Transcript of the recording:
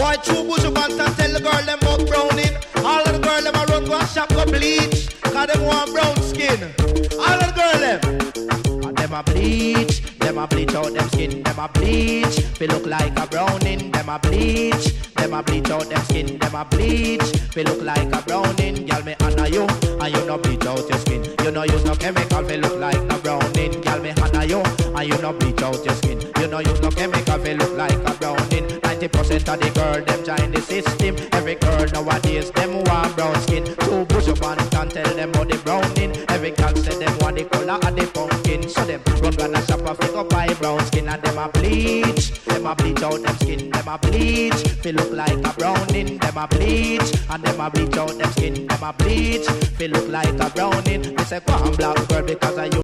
Boy, true bush pants and tell the girl them up browning. All of the girl them a run go a shop go bleach. Cause them want brown skin. All of the girl them. And them a bleach. Them a bleach out them skin. Them a bleach. They look like a browning. Them a bleach. Them a bleach out them skin. Them a bleach. They look like a browning. Girl, me honor you. And you no bleach out your skin. You no use no chemical. They look like no browning. Girl, me honor you. And you no bleach out your skin. You no use no chemical. They look like a browning. 90% of the girl them join the system. Every girl nowadays them want brown skin. Two push up and can tell them about the browning. Every girl say them want the color of the pumpkin. So them run gonna shop and pick up buy brown skin. And them a bleach. Them a bleach out them skin. Them a bleach. They look like a browning. Them a bleach. And them a bleach out them skin. Them a bleach. They look like a browning. They say go on black girl because I you